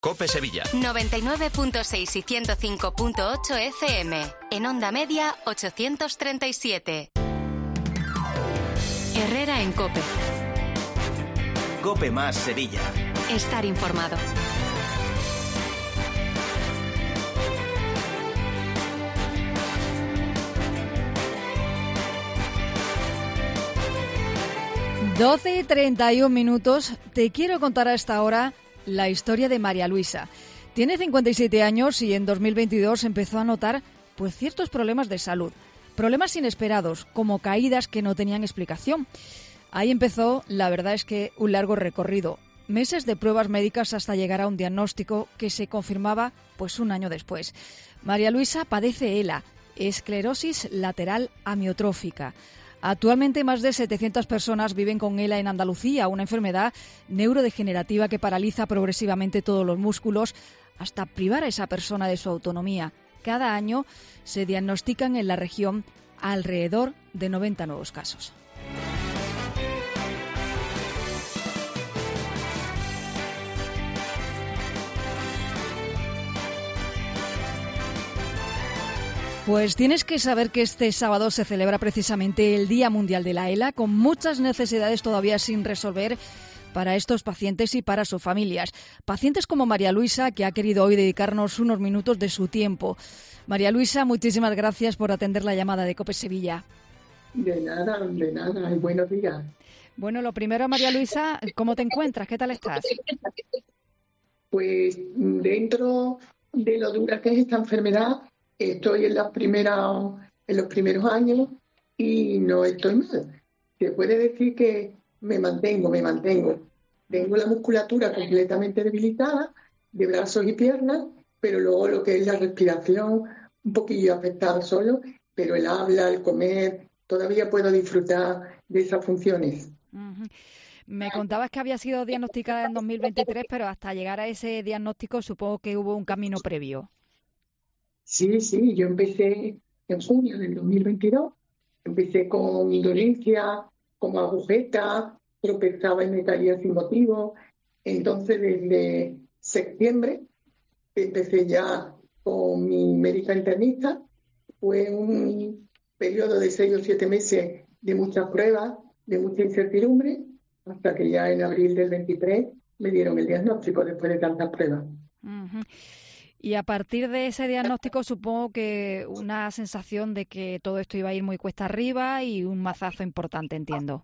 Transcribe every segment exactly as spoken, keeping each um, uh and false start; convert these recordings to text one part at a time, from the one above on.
COPE Sevilla. noventa y nueve punto seis y ciento cinco punto ocho F M. En onda media ochocientos treinta y siete. Herrera en COPE. COPE más Sevilla. Estar informado. doce y treinta y un minutos. Te quiero contar a esta hora la historia de María Luisa. Tiene cincuenta y siete años y en dos mil veintidós empezó a notar pues ciertos problemas de salud. Problemas inesperados, como caídas que no tenían explicación. Ahí empezó, la verdad es que, un largo recorrido. Meses de pruebas médicas hasta llegar a un diagnóstico que se confirmaba pues un año después. María Luisa padece E L A, esclerosis lateral amiotrófica. Actualmente más de setecientas personas viven con E L A en Andalucía, una enfermedad neurodegenerativa que paraliza progresivamente todos los músculos hasta privar a esa persona de su autonomía. Cada año se diagnostican en la región alrededor de noventa nuevos casos. Pues tienes que saber que este sábado se celebra precisamente el Día Mundial de la E L A, con muchas necesidades todavía sin resolver para estos pacientes y para sus familias. Pacientes como María Luisa, que ha querido hoy dedicarnos unos minutos de su tiempo. María Luisa, muchísimas gracias por atender la llamada de COPE Sevilla. De nada, de nada, y buenos días. Bueno, lo primero, María Luisa, ¿cómo te encuentras? ¿Qué tal estás? Pues dentro de lo dura que es esta enfermedad, estoy en las primeras, en los primeros años y no estoy mal. Se puede decir que me mantengo, me mantengo. Tengo la musculatura completamente debilitada, de brazos y piernas, pero luego lo que es la respiración, un poquillo afectada solo, pero el habla, el comer, todavía puedo disfrutar de esas funciones. Uh-huh. Me contabas que había sido diagnosticada en dos mil veintitrés, pero hasta llegar a ese diagnóstico supongo que hubo un camino previo. Sí, sí, yo empecé en junio del dos mil veintidós, empecé con dolencia, como agujeta, tropezaba y me caía sin motivo. Entonces, desde septiembre empecé ya con mi médica internista. Fue un periodo de seis o siete meses de muchas pruebas, de mucha incertidumbre, hasta que ya en abril del veintitrés me dieron el diagnóstico después de tantas pruebas. Uh-huh. Y a partir de ese diagnóstico supongo que una sensación de que todo esto iba a ir muy cuesta arriba y un mazazo importante, entiendo.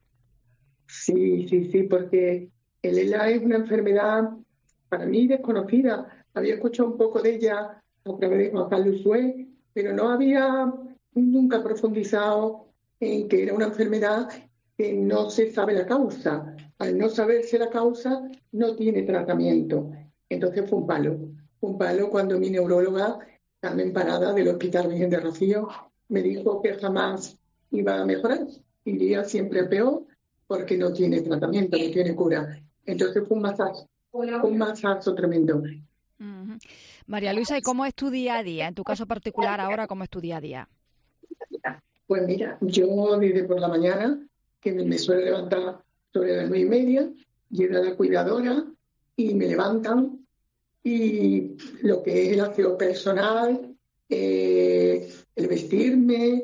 Sí, sí, sí, porque el E L A es una enfermedad para mí desconocida. Había escuchado un poco de ella a través de Juan Carlos Suez, pero no había nunca profundizado en que era una enfermedad que no se sabe la causa. Al no saberse la causa, no tiene tratamiento. Entonces fue un palo. Un palo cuando mi neuróloga, Carmen Parada, del Hospital Virgen de Rocío, me dijo que jamás iba a mejorar, iría siempre a peor, porque no tiene tratamiento, no tiene cura. Entonces fue un masazo, un masazo tremendo. Uh-huh. María Luisa, ¿y cómo es tu día a día? En tu caso particular ahora, ¿cómo es tu día a día? Pues mira, yo desde por la mañana, que me, me suelo levantar sobre las nueve y media, llega la cuidadora y me levantan. Y lo que es el aseo personal, eh, el vestirme,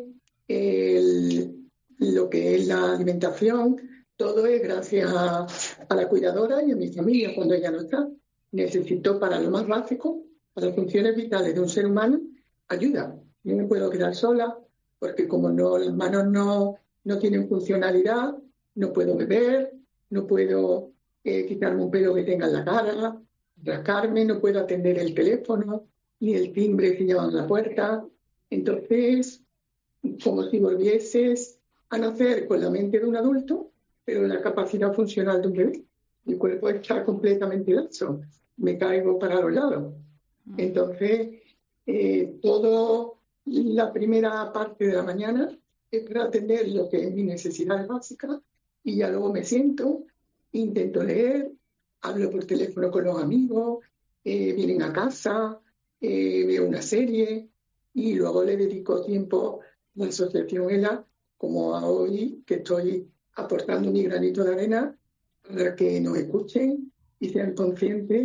el, lo que es la alimentación, todo es gracias a, a la cuidadora y a mi familia cuando ella no está. Necesito para lo más básico, para las funciones vitales de un ser humano, ayuda. Yo no puedo quedar sola porque como no las manos no, no tienen funcionalidad, no puedo beber, no puedo eh, quitarme un pelo que tenga en la cara, rascarme, no puedo atender el teléfono, ni el timbre que llaman a la puerta. Entonces, como si volvieses a nacer con la mente de un adulto, pero la capacidad funcional de un bebé. Mi cuerpo está completamente laxo, me caigo para los lados. Entonces, eh, toda la primera parte de la mañana es para atender lo que es mi necesidad básica y ya luego me siento, intento leer, hablo por teléfono con los amigos, eh, vienen a casa, eh, veo una serie y luego le dedico tiempo a la asociación E L A, como a hoy que estoy aportando mi granito de arena para que nos escuchen y sean conscientes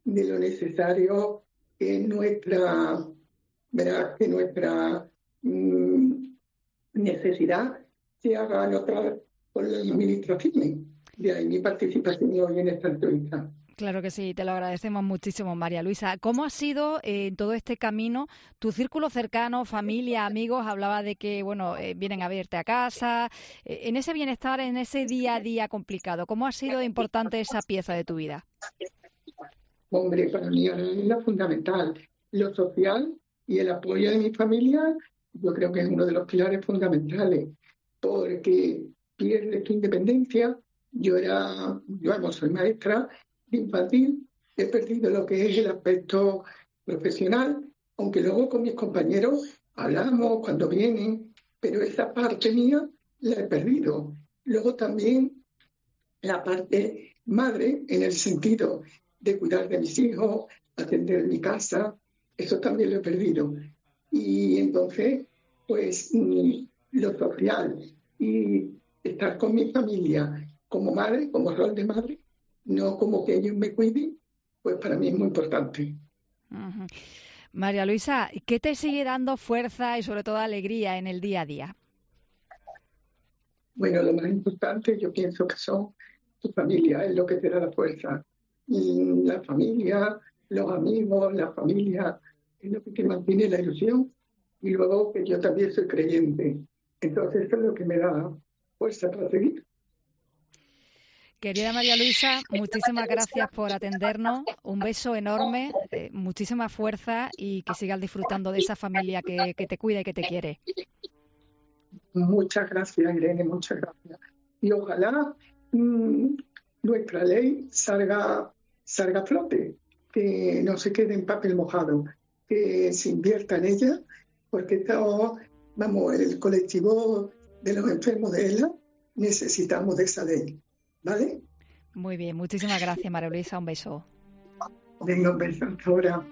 de lo necesario que nuestra, ¿verdad? que nuestra mmm, necesidad se haga notar por las administraciones. De ahí mi participación hoy en esta entrevista. Claro que sí, te lo agradecemos muchísimo, María Luisa. ¿Cómo ha sido eh, en todo este camino tu círculo cercano, familia, amigos? Hablaba de que, bueno, eh, vienen a verte a casa. Eh, en ese bienestar, en ese día a día complicado, ¿cómo ha sido importante esa pieza de tu vida? Hombre, para mí es la fundamental. Lo social y el apoyo de mi familia, yo creo que es uno de los pilares fundamentales, porque pierdes tu independencia. Yo era, yo vamos, soy maestra de infantil, he perdido lo que es el aspecto profesional, aunque luego con mis compañeros hablamos cuando vienen, pero esa parte mía la he perdido. Luego también la parte madre, en el sentido de cuidar de mis hijos, atender mi casa, eso también lo he perdido. Y entonces, pues, lo social y estar con mi familia como madre, como rol de madre, no como que ellos me cuiden, pues para mí es muy importante. Uh-huh. María Luisa, ¿qué te sigue dando fuerza y sobre todo alegría en el día a día? Bueno, lo más importante yo pienso que son tu familia, es lo que te da la fuerza. Y la familia, los amigos, la familia, es lo que te mantiene la ilusión. Y luego que yo también soy creyente. Entonces eso es lo que me da fuerza para seguir. Querida María Luisa, muchísimas gracias por atendernos. Un beso enorme, eh, muchísima fuerza y que sigas disfrutando de esa familia que, que te cuida y que te quiere. Muchas gracias, Irene, muchas gracias. Y ojalá mmm, nuestra ley salga, salga a flote, que no se quede en papel mojado, que se invierta en ella, porque todo, vamos, el colectivo de los enfermos de E L A necesitamos de esa ley. ¿Vale? Muy bien, muchísimas gracias, María Luisa. Un beso. Venga, un beso. Hasta ahora.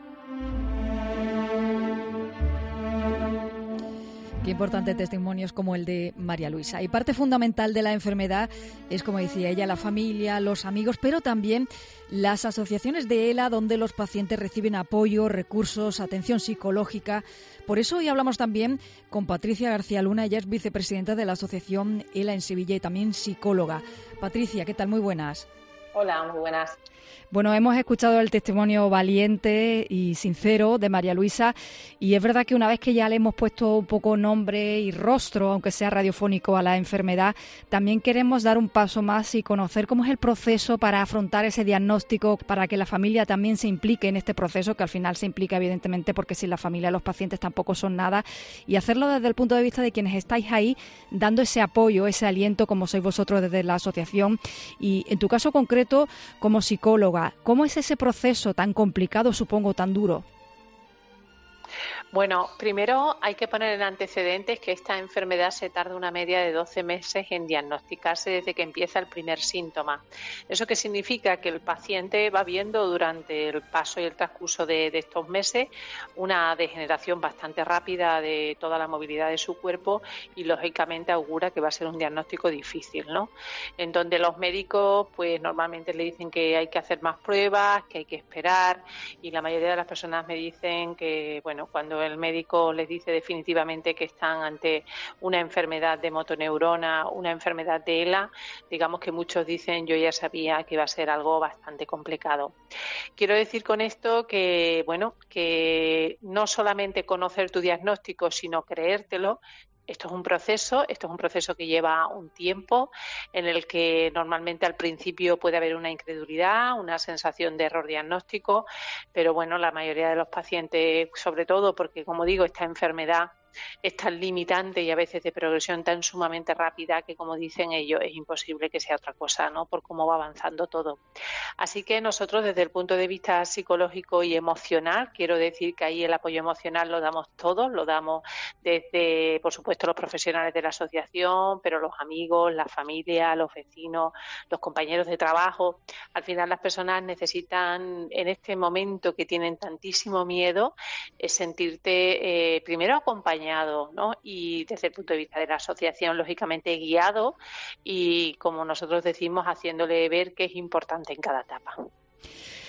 Qué importante testimonios como el de María Luisa. Y parte fundamental de la enfermedad es, como decía ella, la familia, los amigos, pero también las asociaciones de E L A, donde los pacientes reciben apoyo, recursos, atención psicológica. Por eso hoy hablamos también con Patricia García Luna. Ella es vicepresidenta de la asociación E L A en Sevilla y también psicóloga. Patricia, ¿qué tal? Muy buenas. Hola, muy buenas. Bueno, hemos escuchado el testimonio valiente y sincero de María Luisa y es verdad que una vez que ya le hemos puesto un poco nombre y rostro, aunque sea radiofónico, a la enfermedad, también queremos dar un paso más y conocer cómo es el proceso para afrontar ese diagnóstico, para que la familia también se implique en este proceso, que al final se implica evidentemente porque sin la familia los pacientes tampoco son nada, y hacerlo desde el punto de vista de quienes estáis ahí dando ese apoyo, ese aliento, como sois vosotros desde la asociación y en tu caso concreto como psicóloga. ¿Cómo es ese proceso tan complicado, supongo, tan duro? Bueno, primero hay que poner en antecedentes que esta enfermedad se tarda una media de doce meses en diagnosticarse desde que empieza el primer síntoma. ¿Eso qué significa? Que el paciente va viendo durante el paso y el transcurso de, de estos meses una degeneración bastante rápida de toda la movilidad de su cuerpo y lógicamente augura que va a ser un diagnóstico difícil, ¿no? En donde los médicos pues normalmente le dicen que hay que hacer más pruebas, que hay que esperar y la mayoría de las personas me dicen que, bueno, cuando el médico les dice definitivamente que están ante una enfermedad de motoneurona, una enfermedad de E L A, digamos que muchos dicen yo ya sabía que iba a ser algo bastante complicado. Quiero decir con esto que, bueno, que no solamente conocer tu diagnóstico, sino creértelo. Esto es un proceso, esto es un proceso que lleva un tiempo, en el que normalmente al principio puede haber una incredulidad, una sensación de error diagnóstico, pero bueno, la mayoría de los pacientes, sobre todo porque, como digo, esta enfermedad es tan limitante y a veces de progresión tan sumamente rápida que, como dicen ellos, es imposible que sea otra cosa, ¿no? Por cómo va avanzando todo. Así que nosotros, desde el punto de vista psicológico y emocional, quiero decir que ahí el apoyo emocional lo damos todos, lo damos desde, por supuesto, los profesionales de la asociación, pero los amigos, la familia, los vecinos, los compañeros de trabajo. Al final las personas necesitan, en este momento que tienen tantísimo miedo, es sentirte eh, primero acompañado, ¿no? Y desde el punto de vista de la asociación, lógicamente guiado y, como nosotros decimos, haciéndole ver que es importante en cada etapa.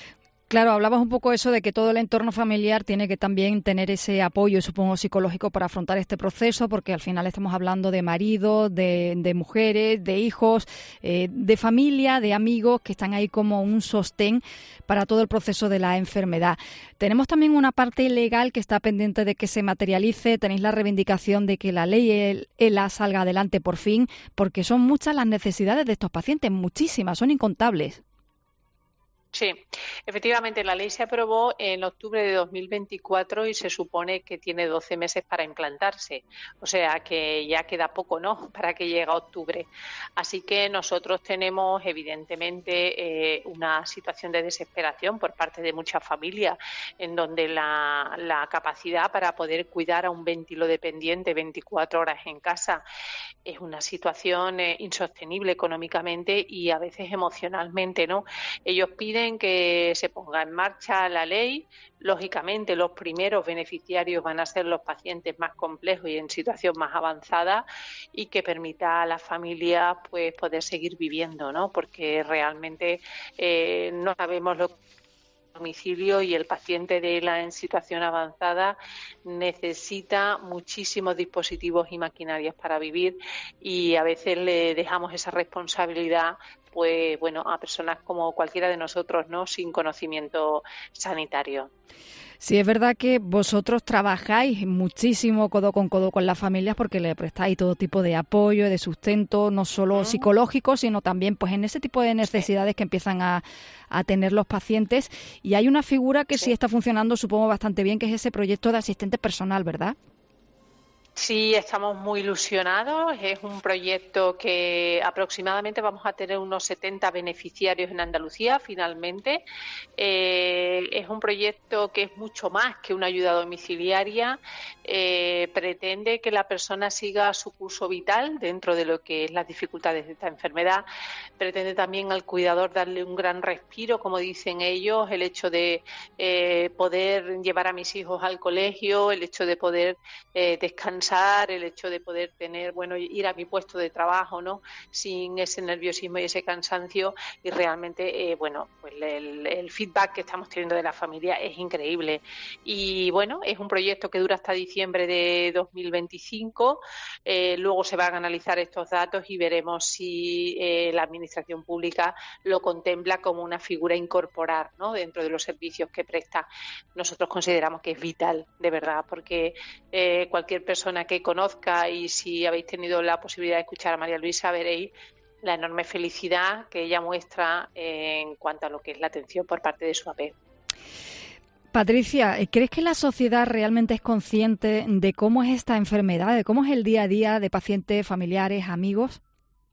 Claro, hablabas un poco eso de que todo el entorno familiar tiene que también tener ese apoyo, supongo, psicológico para afrontar este proceso, porque al final estamos hablando de maridos, de, de mujeres, de hijos, eh, de familia, de amigos que están ahí como un sostén para todo el proceso de la enfermedad. Tenemos también una parte legal que está pendiente de que se materialice. Tenéis la reivindicación de que la ley ELA salga adelante por fin, porque son muchas las necesidades de estos pacientes, muchísimas, son incontables. Sí, efectivamente la ley se aprobó en octubre de dos mil veinticuatro y se supone que tiene doce meses para implantarse, o sea que ya queda poco, ¿no?, para que llegue a octubre. Así que nosotros tenemos evidentemente eh, una situación de desesperación por parte de muchas familias, en donde la, la capacidad para poder cuidar a un ventilodependiente veinticuatro horas en casa es una situación eh, insostenible económicamente y a veces emocionalmente, ¿no? Ellos piden que se ponga en marcha la ley. Lógicamente, los primeros beneficiarios van a ser los pacientes más complejos y en situación más avanzada, y que permita a las familias pues poder seguir viviendo, ¿no? Porque realmente eh, no sabemos lo domicilio y el paciente de ELA en situación avanzada necesita muchísimos dispositivos y maquinarias para vivir, y a veces le dejamos esa responsabilidad pues bueno a personas como cualquiera de nosotros, ¿no?, sin conocimiento sanitario. Sí, es verdad que vosotros trabajáis muchísimo codo con codo con las familias porque le prestáis todo tipo de apoyo, de sustento, no solo uh-huh. psicológico, sino también pues en ese tipo de necesidades sí. que empiezan a, a tener los pacientes. Y hay una figura que sí. sí está funcionando, supongo, bastante bien, que es ese proyecto de asistente personal, ¿verdad? Sí, estamos muy ilusionados. Es un proyecto que aproximadamente vamos a tener unos setenta beneficiarios en Andalucía finalmente. Eh, es un proyecto que es mucho más que una ayuda domiciliaria. Eh, pretende que la persona siga su curso vital dentro de lo que es las dificultades de esta enfermedad. Pretende también al cuidador darle un gran respiro, como dicen ellos, el hecho de eh, poder llevar a mis hijos al colegio, el hecho de poder eh, descansar, el hecho de poder tener, bueno, ir a mi puesto de trabajo, ¿no?, sin ese nerviosismo y ese cansancio. Y realmente, eh, bueno, pues el, el feedback que estamos teniendo de la familia es increíble. Y bueno, es un proyecto que dura hasta diciembre de dos mil veinticinco. Eh, luego se van a analizar estos datos y veremos si eh, la administración pública lo contempla como una figura a incorporar, ¿no?, dentro de los servicios que presta. Nosotros consideramos que es vital, de verdad, porque eh, cualquier persona que conozca, y si habéis tenido la posibilidad de escuchar a María Luisa, veréis la enorme felicidad que ella muestra en cuanto a lo que es la atención por parte de su A P. Patricia, ¿crees que la sociedad realmente es consciente de cómo es esta enfermedad, de cómo es el día a día de pacientes, familiares, amigos?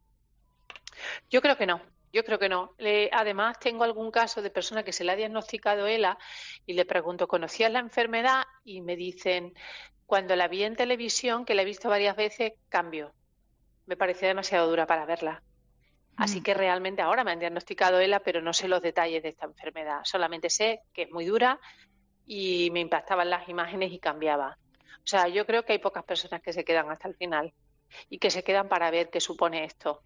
Yo creo que no. Yo creo que no. Eh, además, tengo algún caso de persona que se le ha diagnosticado ELA y le pregunto, ¿conocías la enfermedad? Y me dicen, cuando la vi en televisión, que la he visto varias veces, cambio. Me parecía demasiado dura para verla. Así que realmente ahora me han diagnosticado ELA, pero no sé los detalles de esta enfermedad. Solamente sé que es muy dura y me impactaban las imágenes y cambiaba. O sea, yo creo que hay pocas personas que se quedan hasta el final y que se quedan para ver qué supone esto.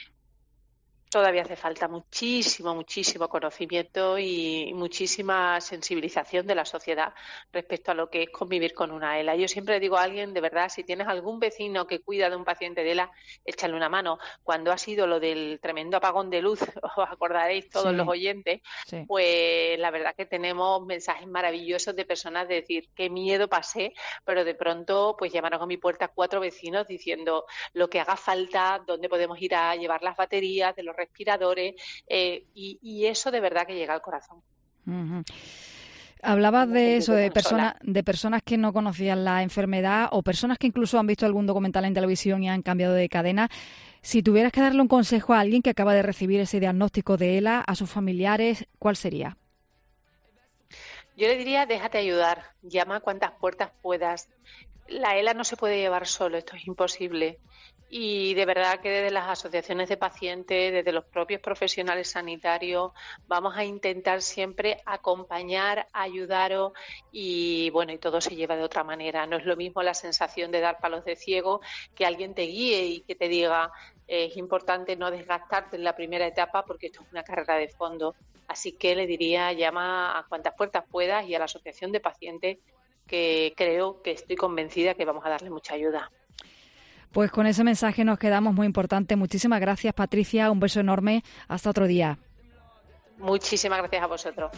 Todavía hace falta muchísimo, muchísimo conocimiento y muchísima sensibilización de la sociedad respecto a lo que es convivir con una ELA. Yo siempre digo a alguien, de verdad, si tienes algún vecino que cuida de un paciente de ELA, échale una mano. Cuando ha sido lo del tremendo apagón de luz, os acordaréis todos sí, los oyentes, sí. Pues la verdad que tenemos mensajes maravillosos de personas de decir, qué miedo pasé, pero de pronto pues llamaron a mi puerta cuatro vecinos diciendo lo que haga falta, dónde podemos ir a llevar las baterías de los respiradores, eh, y, y eso de verdad que llega al corazón. Uh-huh. Hablabas de eso, de personas, de personas que no conocían la enfermedad o personas que incluso han visto algún documental en televisión y han cambiado de cadena. Si tuvieras que darle un consejo a alguien que acaba de recibir ese diagnóstico de ELA, a sus familiares, ¿cuál sería? Yo le diría, déjate ayudar, llama a cuantas puertas puedas. La ELA no se puede llevar solo, esto es imposible. Y de verdad que desde las asociaciones de pacientes, desde los propios profesionales sanitarios, vamos a intentar siempre acompañar, ayudaros y bueno, y todo se lleva de otra manera. No es lo mismo la sensación de dar palos de ciego, que alguien te guíe y que te diga eh, es importante no desgastarte en la primera etapa porque esto es una carrera de fondo. Así que le diría, llama a cuantas puertas puedas y a la asociación de pacientes, que creo que estoy convencida que vamos a darle mucha ayuda. Pues con ese mensaje nos quedamos, muy importante. Muchísimas gracias, Patricia. Un beso enorme. Hasta otro día. Muchísimas gracias a vosotros.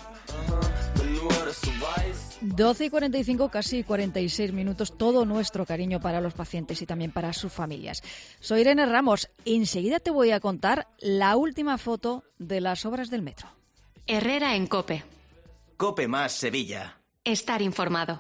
doce y cuarenta y cinco, casi cuarenta y seis minutos. Todo nuestro cariño para los pacientes y también para sus familias. Soy Irene Ramos. Enseguida te voy a contar la última foto de las obras del metro. Herrera en COPE. COPE más Sevilla. Estar informado.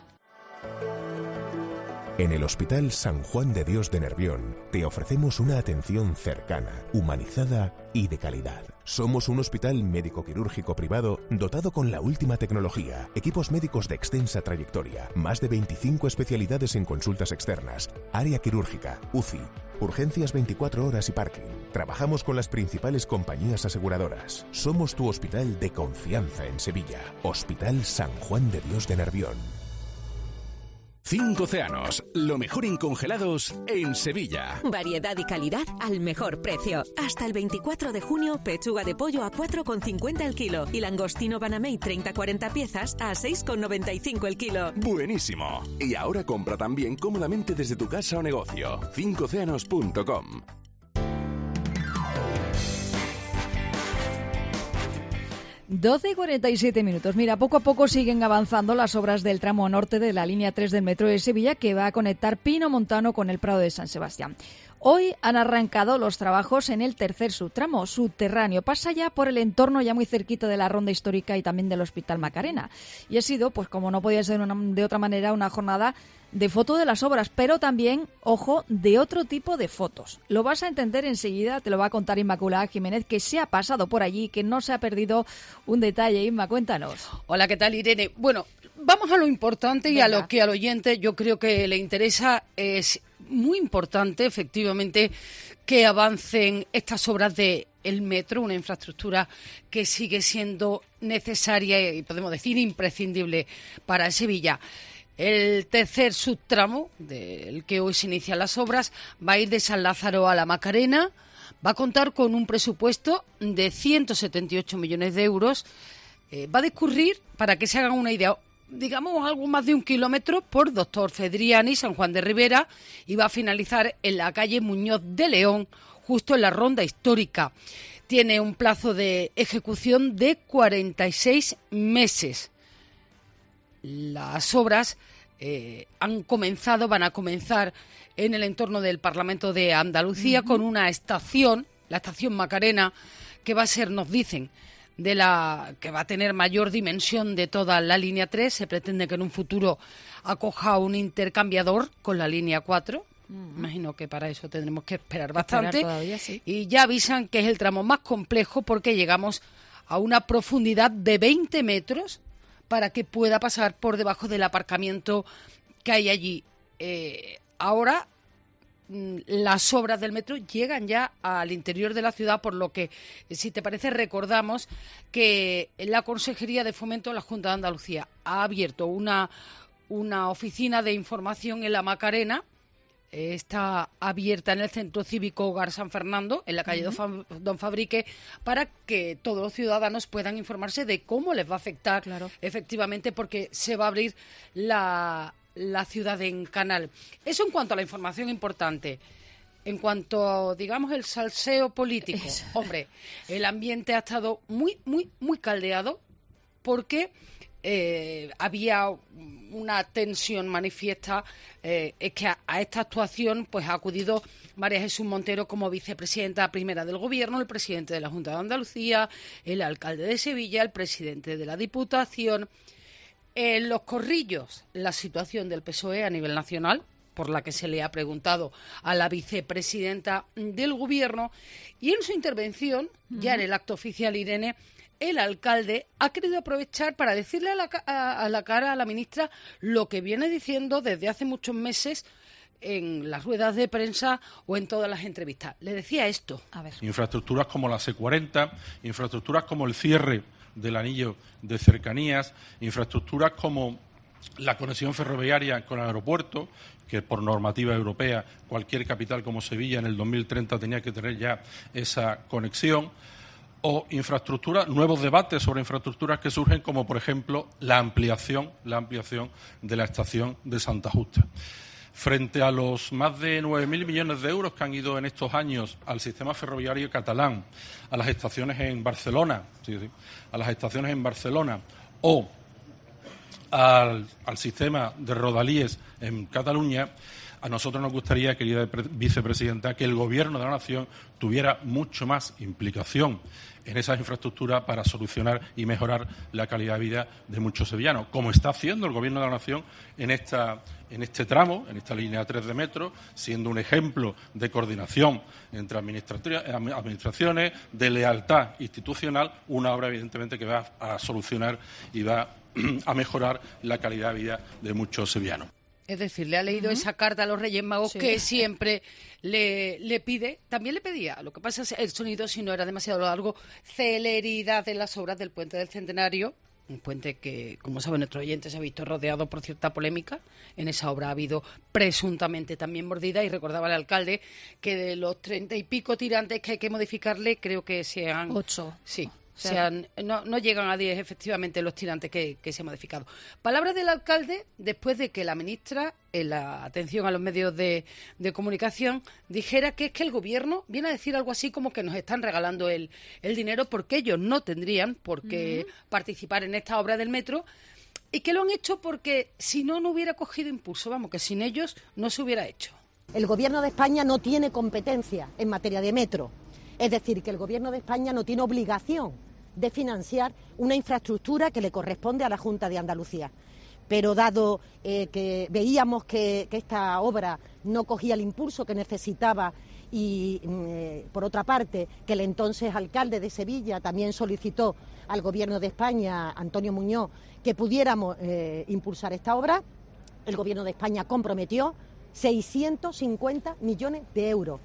En el Hospital San Juan de Dios de Nervión te ofrecemos una atención cercana, humanizada y de calidad. Somos un hospital médico-quirúrgico privado dotado con la última tecnología, equipos médicos de extensa trayectoria, más de veinticinco especialidades en consultas externas, área quirúrgica, U C I, urgencias veinticuatro horas y parking. Trabajamos con las principales compañías aseguradoras. Somos tu hospital de confianza en Sevilla. Hospital San Juan de Dios de Nervión. Cinco Océanos, lo mejor en congelados en Sevilla. Variedad y calidad al mejor precio. Hasta el veinticuatro de junio, pechuga de pollo a cuatro con cincuenta el kilo y langostino Banamey treinta a cuarenta piezas a seis con noventa y cinco el kilo. Buenísimo. Y ahora compra también cómodamente desde tu casa o negocio. cinco océanos punto com. doce y cuarenta y siete minutos. Mira, poco a poco siguen avanzando las obras del tramo norte de la línea tres del metro de Sevilla, que va a conectar Pino Montano con el Prado de San Sebastián. Hoy han arrancado los trabajos en el tercer subtramo subterráneo. Pasa ya por el entorno ya muy cerquita de la Ronda Histórica y también del Hospital Macarena. Y ha sido, pues como no podía ser una, de otra manera, una jornada de foto de las obras, pero también, ojo, de otro tipo de fotos. Lo vas a entender enseguida, te lo va a contar Inmaculada Jiménez, que se ha pasado por allí, que no se ha perdido un detalle. Inma, cuéntanos. Hola, ¿qué tal, Irene? Bueno, vamos a lo importante. Venga. Y a lo que al oyente yo creo que le interesa. Es muy importante, efectivamente, que avancen estas obras de el metro, una infraestructura que sigue siendo necesaria y podemos decir imprescindible para Sevilla. El tercer subtramo del que hoy se inician las obras va a ir de San Lázaro a la Macarena, va a contar con un presupuesto de ciento setenta y ocho millones de euros, eh, va a discurrir, para que se hagan una idea, digamos algo más de un kilómetro por Doctor Fedriani, San Juan de Ribera, y va a finalizar en la calle Muñoz de León, justo en la Ronda Histórica. Tiene un plazo de ejecución de cuarenta y seis meses. Las obras eh, han comenzado, van a comenzar en el entorno del Parlamento de Andalucía, uh-huh, con una estación, la estación Macarena, que va a ser, nos dicen, de la que va a tener mayor dimensión de toda la línea tres. Se pretende que en un futuro acoja un intercambiador con la línea cuatro. Uh-huh. Imagino que para eso tendremos que esperar bastante. Esperar todavía, sí. Y ya avisan que es el tramo más complejo porque llegamos a una profundidad de veinte metros para que pueda pasar por debajo del aparcamiento que hay allí. Eh, ahora las obras del metro llegan ya al interior de la ciudad, por lo que, si te parece, recordamos que la Consejería de Fomento de la Junta de Andalucía ha abierto una, una oficina de información en la Macarena. Está abierta en el Centro Cívico Hogar San Fernando, en la calle uh-huh. Don Fabrique, para que todos los ciudadanos puedan informarse de cómo les va a afectar, claro, efectivamente, porque se va a abrir la, la ciudad en canal. Eso en cuanto a la información importante. En cuanto, digamos, el salseo político, Eso. hombre, el ambiente ha estado muy, muy, muy caldeado porque Eh, había una tensión manifiesta. Eh, es que a, a esta actuación pues ha acudido María Jesús Montero como vicepresidenta primera del Gobierno, el presidente de la Junta de Andalucía, el alcalde de Sevilla, el presidente de la Diputación. En los Corrillos, la situación del P S O E a nivel nacional, por la que se le ha preguntado a la vicepresidenta del Gobierno, y en su intervención, uh-huh. ya en el acto oficial, Irene, el alcalde ha querido aprovechar para decirle a la, a, a la cara a la ministra lo que viene diciendo desde hace muchos meses en las ruedas de prensa o en todas las entrevistas. Le decía esto. A ver. Infraestructuras como la C cuarenta, infraestructuras como el cierre del anillo de cercanías, infraestructuras como la conexión ferroviaria con el aeropuerto, que por normativa europea cualquier capital como Sevilla en el dos mil treinta tenía que tener ya esa conexión, o infraestructuras, nuevos debates sobre infraestructuras que surgen, como por ejemplo la ampliación, la ampliación de la estación de Santa Justa. Frente a los más de nueve mil millones de euros que han ido en estos años al sistema ferroviario catalán, a las estaciones en Barcelona, sí, sí, a las estaciones en Barcelona o al, al sistema de rodalíes en Cataluña, a nosotros nos gustaría, querida vicepresidenta, que el Gobierno de la Nación tuviera mucho más implicación en esas infraestructuras para solucionar y mejorar la calidad de vida de muchos sevillanos, como está haciendo el Gobierno de la Nación en esta en este tramo, en esta línea tres de metro, siendo un ejemplo de coordinación entre administraciones, de lealtad institucional, una obra evidentemente que va a solucionar y va a mejorar la calidad de vida de muchos sevillanos. Es decir, le ha leído uh-huh. esa carta a los Reyes Magos sí. que siempre le, le pide, también le pedía, lo que pasa es que el sonido, si no era demasiado largo, celeridad en las obras del Puente del Centenario, un puente que, como saben nuestros oyentes, se ha visto rodeado por cierta polémica. En esa obra ha habido presuntamente también mordida, y recordaba el alcalde que de los treinta y pico tirantes que hay que modificarle, creo que sean... Ocho. Sí. O sea, no, no llegan a diez, efectivamente, los tirantes que, que se han modificado. Palabras del alcalde después de que la ministra, en la atención a los medios de, de comunicación, dijera que es que el Gobierno viene a decir algo así como que nos están regalando el, el dinero porque ellos no tendrían por qué uh-huh. participar en esta obra del metro, y que lo han hecho porque si no, no hubiera cogido impulso. Vamos, que sin ellos no se hubiera hecho. El Gobierno de España no tiene competencia en materia de metro. Es decir, que el Gobierno de España no tiene obligación de financiar una infraestructura que le corresponde a la Junta de Andalucía. Pero dado eh, que veíamos que, que esta obra no cogía el impulso que necesitaba y, eh, por otra parte, que el entonces alcalde de Sevilla también solicitó al Gobierno de España, Antonio Muñoz, que pudiéramos eh, impulsar esta obra, el Gobierno de España comprometió seiscientos cincuenta millones de euros.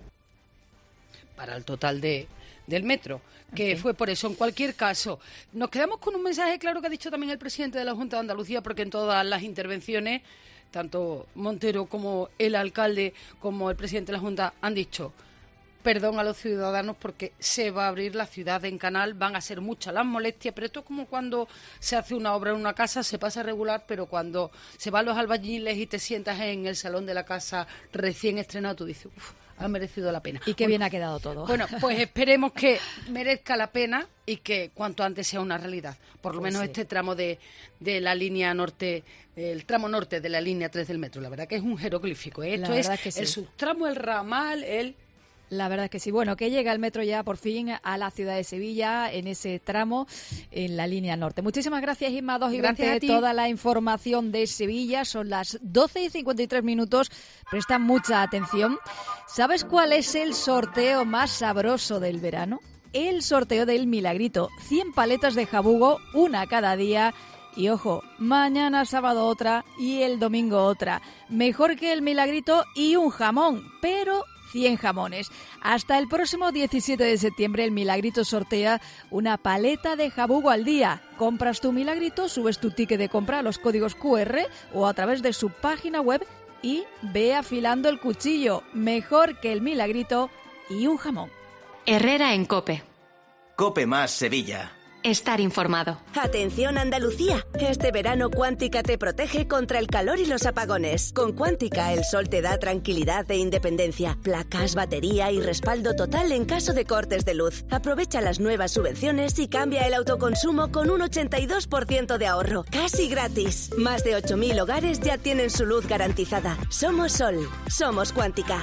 Para el total de... del metro, que okay. fue por eso. En cualquier caso, nos quedamos con un mensaje claro que ha dicho también el presidente de la Junta de Andalucía, porque en todas las intervenciones, tanto Montero como el alcalde, como el presidente de la Junta, han dicho perdón a los ciudadanos porque se va a abrir la ciudad en canal, van a ser muchas las molestias, pero esto es como cuando se hace una obra en una casa, se pasa regular, pero cuando se van los albañiles y te sientas en el salón de la casa recién estrenado, tú dices, uff, ha merecido la pena. Y qué bien ha quedado todo. Bueno, pues esperemos que merezca la pena y que cuanto antes sea una realidad. Por lo pues menos sí. este tramo de, de la línea norte, el tramo norte de la línea tres del metro. La verdad que es un jeroglífico, ¿eh? Esto es que sí. el subtramo, el ramal, el... La verdad es que sí. Bueno, que llega el metro ya por fin a la ciudad de Sevilla en ese tramo, en la línea norte. Muchísimas gracias, Inma. Dos y veinte, toda la información de Sevilla. Son las doce y cincuenta y tres minutos. Presta mucha atención. ¿Sabes cuál es el sorteo más sabroso del verano? El sorteo del Milagrito. cien paletas de jabugo, una cada día. Y ojo, mañana sábado otra y el domingo otra. Mejor que el Milagrito y un jamón, pero... cien jamones. Hasta el próximo diecisiete de septiembre el Milagrito sortea una paleta de jabugo al día. Compras tu Milagrito, subes tu ticket de compra a los códigos cu erre o a través de su página web y ve afilando el cuchillo. Mejor que el Milagrito y un jamón. Herrera en COPE. COPE más Sevilla. Estar informado. Atención Andalucía, este verano Cuántica te protege contra el calor y los apagones. Con Cuántica el sol te da tranquilidad e independencia, placas, batería y respaldo total en caso de cortes de luz. Aprovecha las nuevas subvenciones y cambia el autoconsumo con un ochenta y dos por ciento de ahorro, casi gratis. Más de ocho mil hogares ya tienen su luz garantizada. Somos Sol, somos Cuántica.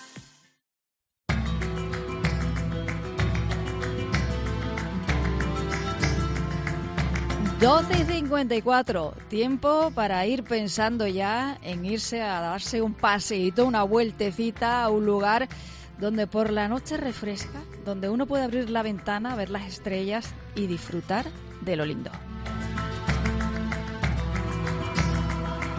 doce y cincuenta y cuatro, tiempo para ir pensando ya en irse a darse un paseíto, una vueltecita a un lugar donde por la noche refresca, donde uno puede abrir la ventana, ver las estrellas y disfrutar de lo lindo.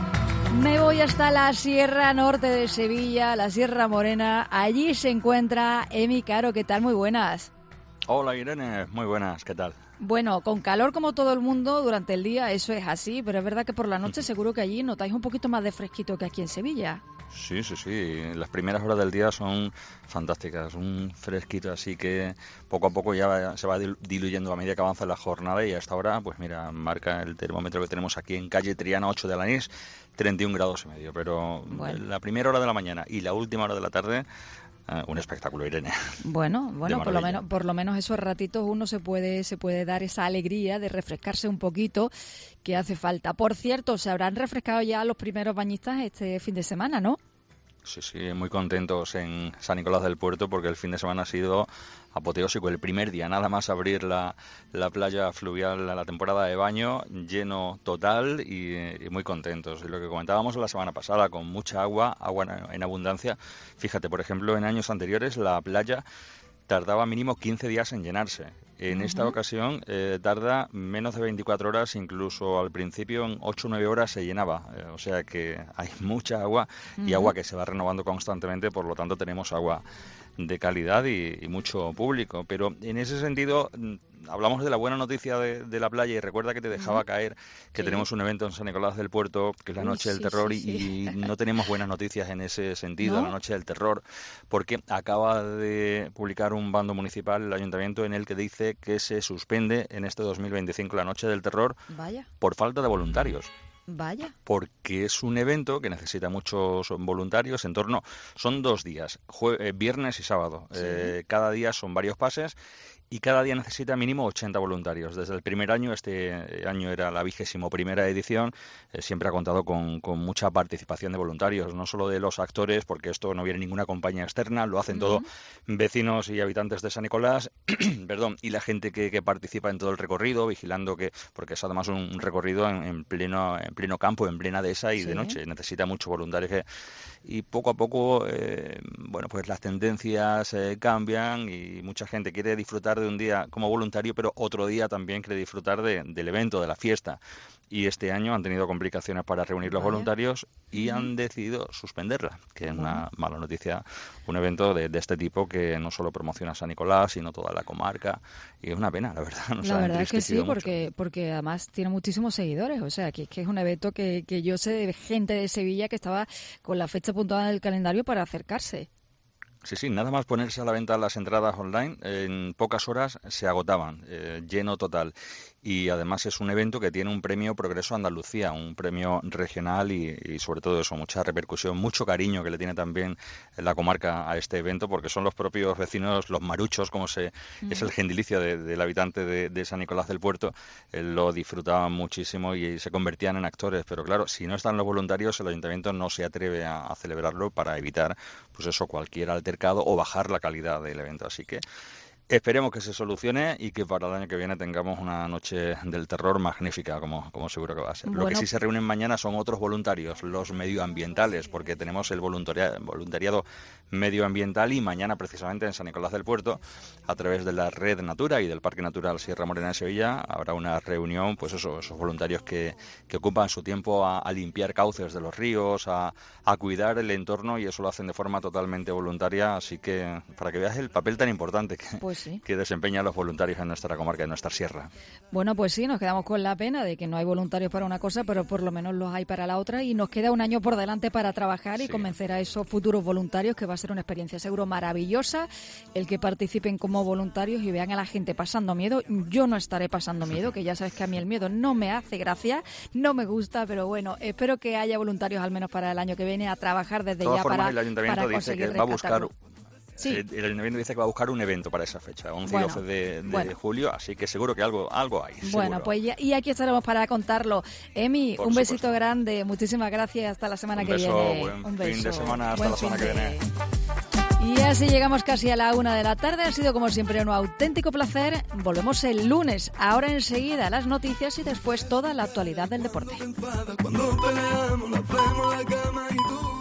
Me voy hasta la Sierra Norte de Sevilla, la Sierra Morena. Allí se encuentra Emi Caro. ¿Qué tal? Muy buenas. Hola Irene, muy buenas, ¿qué tal? Bueno, con calor como todo el mundo durante el día, eso es así, pero es verdad que por la noche seguro que allí notáis un poquito más de fresquito que aquí en Sevilla. Sí, sí, sí, las primeras horas del día son fantásticas, un fresquito así que poco a poco ya se va diluyendo a medida que avanza la jornada y hasta ahora, pues mira, marca el termómetro que tenemos aquí en calle Triana ocho de Alanís, treinta y un grados y medio, pero bueno, la primera hora de la mañana y la última hora de la tarde, Uh, un espectáculo, Irene. Bueno, bueno, por lo menos, por lo menos esos ratitos uno se puede, se puede dar esa alegría de refrescarse un poquito que hace falta. Por cierto, se habrán refrescado ya los primeros bañistas este fin de semana, ¿no? Sí, sí, muy contentos en San Nicolás del Puerto porque el fin de semana ha sido apoteósico. El primer día, nada más abrir la, la playa fluvial a la temporada de baño, lleno total y, y muy contentos. Y lo que comentábamos la semana pasada, con mucha agua, agua en, en abundancia. Fíjate, por ejemplo, en años anteriores la playa tardaba mínimo quince días en llenarse. En uh-huh. esta ocasión eh, tarda menos de veinticuatro horas, incluso al principio en ocho o nueve horas se llenaba. Eh, o sea que hay mucha agua uh-huh. y agua que se va renovando constantemente, por lo tanto tenemos agua de calidad y, y mucho público. Pero en ese sentido hablamos de la buena noticia de, de la playa y recuerda que te dejaba uh-huh. caer que sí. tenemos un evento en San Nicolás del Puerto que es la Noche Uy, del sí, Terror sí, sí. y no tenemos buenas noticias en ese sentido, ¿no? La Noche del Terror, porque acaba de publicar un bando municipal el ayuntamiento en el que dice que se suspende en este dos mil veinticinco la Noche del Terror Vaya. por falta de voluntarios. Vaya. Porque es un evento que necesita muchos voluntarios en torno, son dos días, jue- eh, viernes y sábado. Sí. Eh, cada día son varios pases y cada día necesita mínimo ochenta voluntarios. Desde el primer año, este año era la vigésimo primera edición, eh, siempre ha contado con, con mucha participación de voluntarios, no solo de los actores, porque esto no viene ninguna compañía externa, lo hacen uh-huh. todo vecinos y habitantes de San Nicolás, perdón, y la gente que, que participa en todo el recorrido, vigilando que, porque es además un, un recorrido en, en pleno en pleno campo, en plena dehesa y sí. de noche, necesita mucho voluntario que, y poco a poco, eh, bueno, pues las tendencias eh, cambian y mucha gente quiere disfrutar de un día como voluntario, pero otro día también quiere disfrutar de, del evento, de la fiesta. Y este año han tenido complicaciones para reunir los Vaya. voluntarios y uh-huh. han decidido suspenderla, que es una mala noticia. Un evento de, de este tipo que no solo promociona San Nicolás, sino toda la comarca. Y es una pena, la verdad. Nos la verdad es que sí, porque, porque además tiene muchísimos seguidores. O sea, que, que es un evento que, que yo sé de gente de Sevilla que estaba con la fecha apuntada en el calendario para acercarse. Sí, sí, nada más ponerse a la venta las entradas online, en pocas horas se agotaban, eh, lleno total. Y además es un evento que tiene un premio Progreso Andalucía, un premio regional y, y sobre todo eso, mucha repercusión, mucho cariño que le tiene también la comarca a este evento, porque son los propios vecinos, los maruchos, como se mm. es el gentilicio de, del habitante de, de San Nicolás del Puerto, eh, lo disfrutaban muchísimo y se convertían en actores. Pero claro, si no están los voluntarios, el ayuntamiento no se atreve a, a celebrarlo para evitar, pues eso, cualquier altercado o bajar la calidad del evento. Así que esperemos que se solucione y que para el año que viene tengamos una noche del terror magnífica, como, como seguro que va a ser. Bueno. Lo que sí se reúnen mañana son otros voluntarios, los medioambientales, porque tenemos el voluntariado, voluntariado medioambiental y mañana precisamente en San Nicolás del Puerto, a través de la Red Natura y del Parque Natural Sierra Morena de Sevilla, habrá una reunión, pues eso, esos voluntarios que, que ocupan su tiempo a, a limpiar cauces de los ríos, a, a cuidar el entorno y eso lo hacen de forma totalmente voluntaria, así que para que veas el papel tan importante que... Pues Sí. que desempeñan los voluntarios en nuestra comarca, en nuestra sierra. Bueno, pues sí, nos quedamos con la pena de que no hay voluntarios para una cosa, pero por lo menos los hay para la otra y nos queda un año por delante para trabajar y sí. convencer a esos futuros voluntarios que va a ser una experiencia seguro maravillosa el que participen como voluntarios y vean a la gente pasando miedo. Yo no estaré pasando miedo, que ya sabes que a mí el miedo no me hace gracia, no me gusta, pero bueno, espero que haya voluntarios al menos para el año que viene a trabajar desde ya formas, para, el ayuntamiento para dice que va a buscar Sí. El ayuntamiento dice que va a buscar un evento para esa fecha, once bueno, y doce de, de bueno. julio, así que seguro que algo algo hay. Bueno, seguro. pues ya, y aquí estaremos para contarlo. Emi, Por un supuesto. besito grande, muchísimas gracias, hasta la semana un que beso, viene. Buen un fin beso. de semana, hasta buen la semana que viene. Y así llegamos casi a la una de la tarde. Ha sido como siempre un auténtico placer. Volvemos el lunes. Ahora enseguida las noticias y después toda la actualidad del deporte. Cuando peleamos, nos vemos la cama y tú